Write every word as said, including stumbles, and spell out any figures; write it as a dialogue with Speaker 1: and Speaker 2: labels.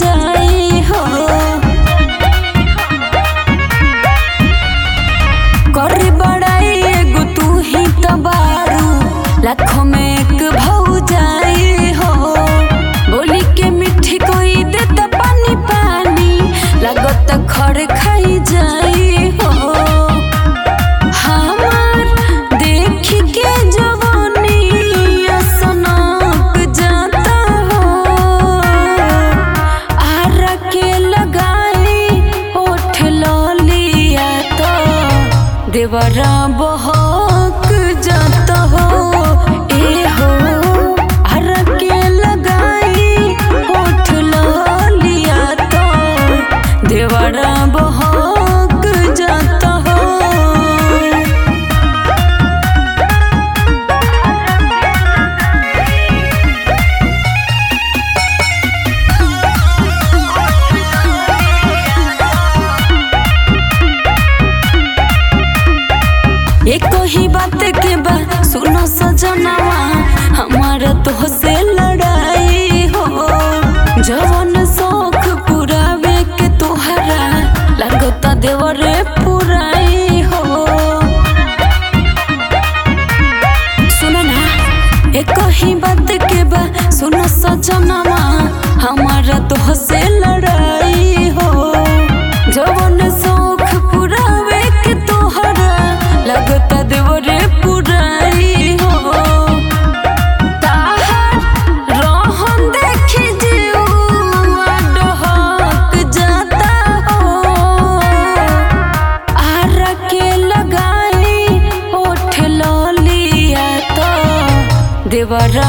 Speaker 1: जाई हो। कर बड़ाई एगो तू ही तो बारू, लाखों में एक भौ जाई हो। बोली के मिठी कोई देता पानी पानी, लागत खड़ खाई जाई हो। हमार देख के जवानी सनक जाता हो। आरा के लगाई ओठ ललिया तो देवरा बहक जाता हो। ए हो आरा के लगाई ओठ ललिया तो देवरा बहक जाता हो। एक ही बात के बा सुनो सजनवा, हमारा तो से लड़ाई हो। जवन शौक पुरावे के तोहरा, लगता देवरे पुराई हो। सुनो ना एक ही बात के बा सुनो सजनवा, हमारा तो से लड़ाई हो। जवन शौक पुरावे के तोहरा, लगता देवरे पुराई हो। ताहर रोहन देखी जीवा डहक जाता हो। आरा के लगाई ओठ ललिया तो देवरा